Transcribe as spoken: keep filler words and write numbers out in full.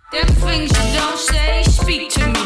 Them things you don't say, speak to me.